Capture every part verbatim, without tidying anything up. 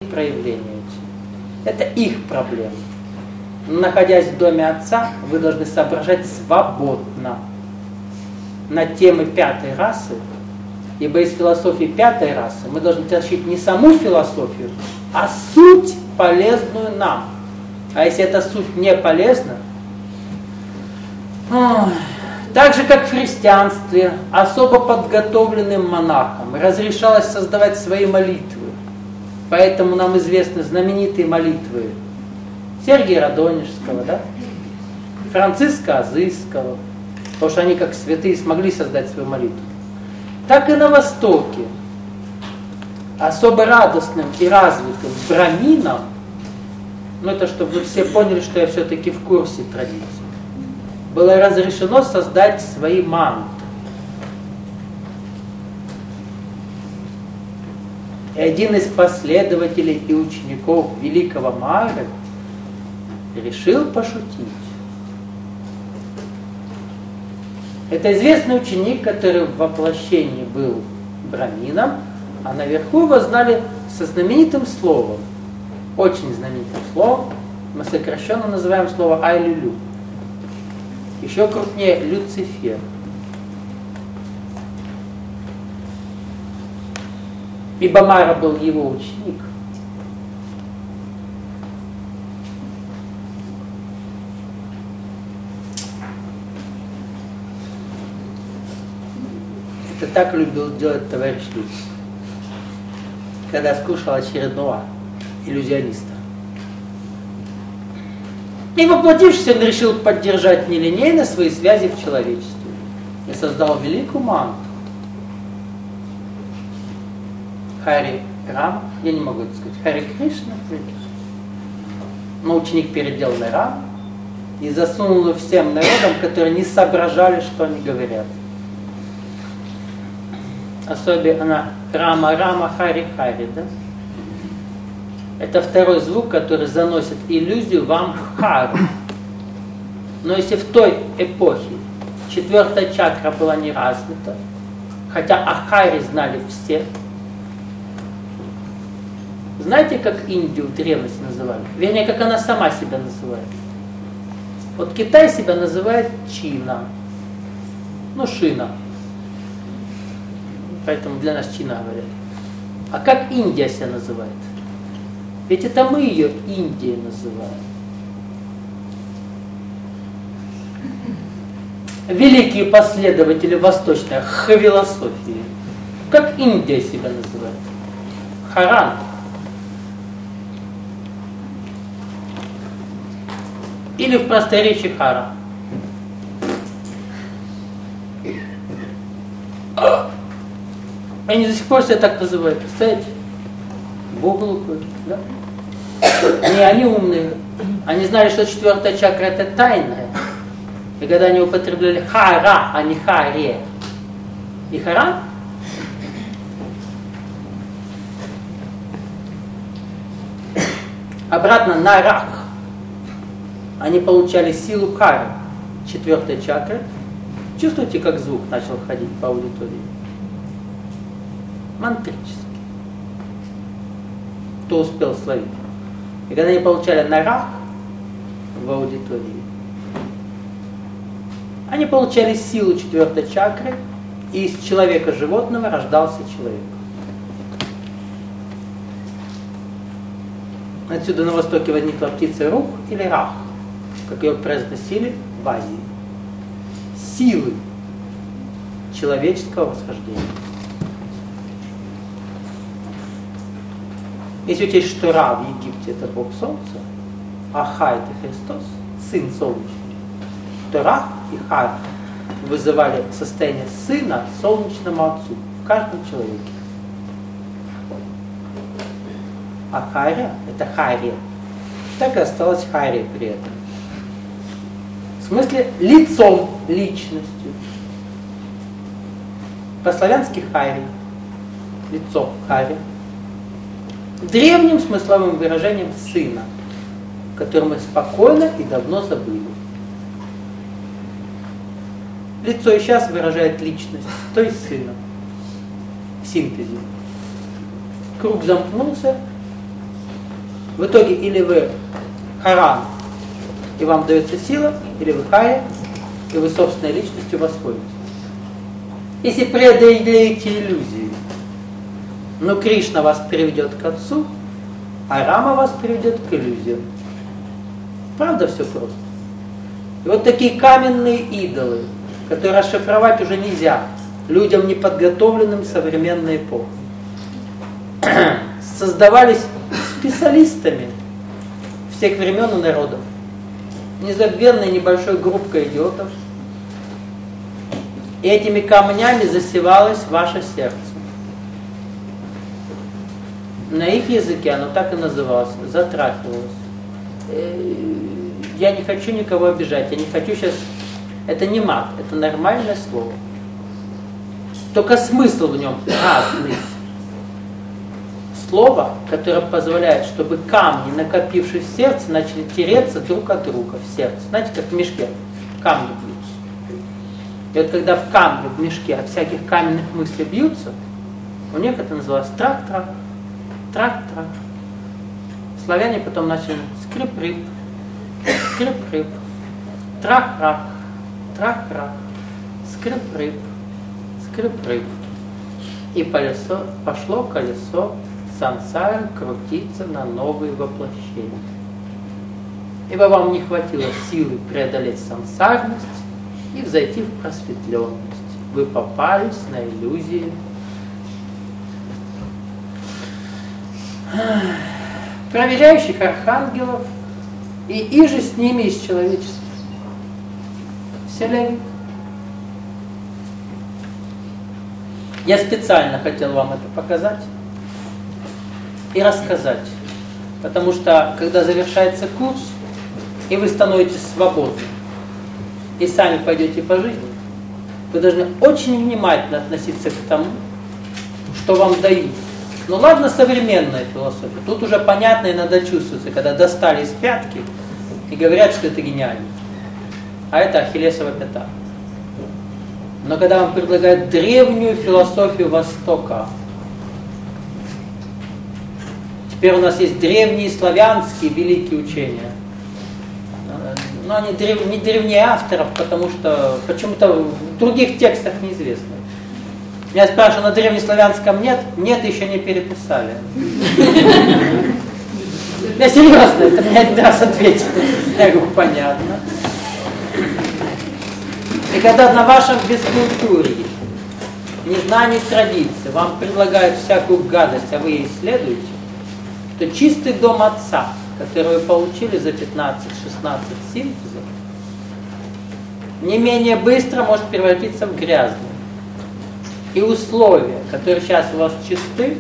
проявления эти. Это их проблемы. Находясь в доме Отца, вы должны соображать свободно на темы пятой расы, ибо из философии пятой расы мы должны тащить не саму философию, а суть, полезную нам. А если эта суть не полезна, ой, так же, как в христианстве, особо подготовленным монахам разрешалось создавать свои молитвы. Поэтому нам известны знаменитые молитвы Сергия Радонежского, да? Франциска Азызского, потому что они как святые смогли создать свою молитву. Так и на Востоке особо радостным и развитым браминам, ну это чтобы вы все поняли, что я все-таки в курсе традиции, было разрешено создать свои мантры. И один из последователей и учеников великого Мары решил пошутить. Это известный ученик, который в воплощении был брамином, а наверху его знали со знаменитым словом, очень знаменитым словом, мы сокращенно называем слово Ай-Лю-Лю. Еще крупнее Люцифер. Ибо Мара был его ученик. Это так любил делать товарищ Люц, когда скушал очередного иллюзиониста. И воплотившись, он решил поддержать нелинейно свои связи в человечестве и создал великую мантру. Хари Рама, я не могу это сказать, Хари Кришна, но ученик переделал на Рам и засунул его всем народам, которые не соображали, что они говорят. Особенно Рама Рама Хари Хари, да? Это второй звук, который заносит иллюзию вам в хару. Но если в той эпохе четвертая чакра была не развита, хотя о харе знали все, знаете, как Индию в древности называли? Вернее, как она сама себя называет. Вот Китай себя называет Чина. Ну, Шина. Поэтому для нас Чина говорят. А как Индия себя называет? Ведь это мы ее Индией называем. Великие последователи восточной философии. Как Индия себя называет? Харан. Или в просторечии Хара. Они до сих пор себя так называют. Представляете? Бог глупый, да? Не, они умные. Они знали, что четвертая чакра это тайная. И когда они употребляли хара, а не харе. И хара, обратно на рах, они получали силу хары, четвертой чакры. Чувствуете, как звук начал ходить по аудитории? Мантрически. Кто успел словить. И когда они получали нарах в аудитории, они получали силу четвертой чакры, и из человека-животного рождался человек. Отсюда на востоке возникла птица рух или рах, как ее произносили в Азии. Силы человеческого восхождения. Если учесть, что Ра в Египте это Бог Солнца, а Ха это Христос, Сын Солнечный, то Ра и Ха вызывали состояние Сына Солнечному Отцу в каждом человеке. А Харя это Хария. Так и осталось Хария при этом. В смысле лицом, личностью. По-славянски Хария. Лицо Хария. Древним смысловым выражением сына, который мы спокойно и давно забыли. Лицо и сейчас выражает личность, то есть сына. В синтезе. Круг замкнулся, В итоге или вы харан, и вам дается сила, или вы хая, и вы собственной личностью восходите. Если преодолеете иллюзии, но Кришна вас приведет к Отцу, а Рама вас приведет к иллюзиям. Правда, все просто. И вот такие каменные идолы, которые расшифровать уже нельзя людям, неподготовленным в современной эпохи, создавались специалистами всех времен и народов, незабвенной небольшой группкой идиотов. И этими камнями засевалось ваше сердце. На их языке оно так и называлось, затрахивалось. Я не хочу никого обижать, я не хочу сейчас... Это не мат, это нормальное слово. Только смысл в нем разный. Слово, которое позволяет, чтобы камни, накопившись в сердце, начали тереться друг от друга в сердце. Знаете, как в мешке камни бьются. И вот когда в камне, в мешке от всяких каменных мыслей бьются, у них это называлось трак-трак, трак-трак. Славяне потом начали скрип-рып, скрип-рып, трак-рак, трак-рак, скрип-рып, скрип-рып. И колесо, пошло колесо сансары крутиться на новые воплощения. Ибо вам не хватило силы преодолеть сансарность и взойти в просветленность. Вы попались на иллюзии. Проверяющих архангелов и иже с ними из человечества. Вселенной. Я специально хотел вам это показать и рассказать. Потому что, когда завершается курс, и вы становитесь свободны, и сами пойдете по жизни, вы должны очень внимательно относиться к тому, что вам дают. Ну ладно, современная философия. Тут уже понятно и надо чувствоваться, когда достали из пятки и говорят, что это гениально. А это ахиллесова пята. Но когда вам предлагают древнюю философию Востока, теперь у нас есть древние славянские великие учения. Но они древ... не древнее авторов, потому что почему-то в других текстах неизвестно. Меня спрашивают, на древнеславянском нет? Нет, еще не переписали. Я серьезно, это мне один раз ответил. Я говорю, понятно. И когда на вашем бескультурье, незнании традиции, вам предлагают всякую гадость, а вы ей исследуете, то чистый дом отца, который вы получили за пятнадцать-шестнадцать синтезов, не менее быстро может превратиться в грязный. И условия, которые сейчас у вас чисты,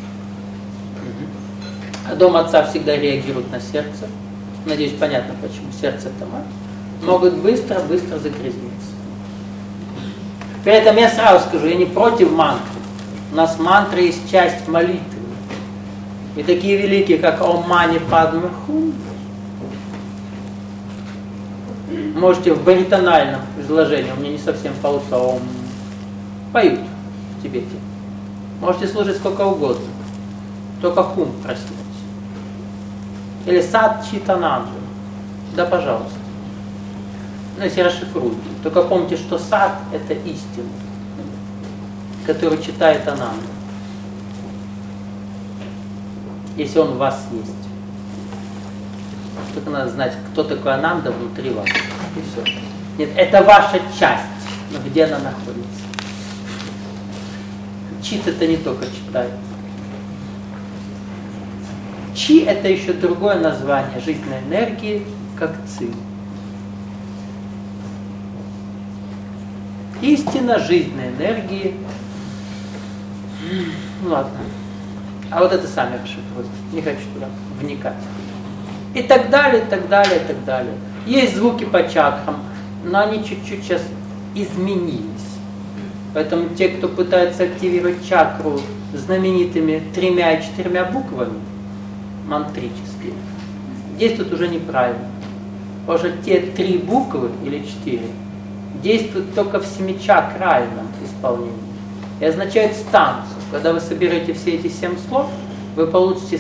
а дом отца всегда реагирует на сердце, надеюсь, понятно почему, сердце это мать, могут быстро-быстро загрязниться. При этом я сразу скажу, я не против мантры. У нас мантра есть часть молитвы. И такие великие, как Ом Мани Падме Хум, можете в баритональном изложении, у меня не совсем получится, Ом, поют в Тибете. Можете слушать сколько угодно, только Хум проснется. Или Сад Читананду, да пожалуйста. Ну, если расшифруйте. Только помните, что сад – это истина, которую читает Ананда. Если он в вас есть. Только надо знать, кто такой Ананда внутри вас. И все. Нет, это ваша часть, но где она находится. Чит – это не только читает. Чи – это еще другое название жизненной энергии, как ци. Истина жизненной энергии. Ну ладно. А вот это сами расшифруйте. Не хочу туда вникать. И так далее, и так далее, и так далее. Есть звуки по чакрам, но они чуть-чуть сейчас изменились. Поэтому те, кто пытается активировать чакру знаменитыми тремя и четырьмя буквами, мантрические, действуют уже неправильно. Потому что те три буквы или четыре действуют только в семичакральном исполнении и означают станцию. Когда вы соберете все эти семь слов, вы получите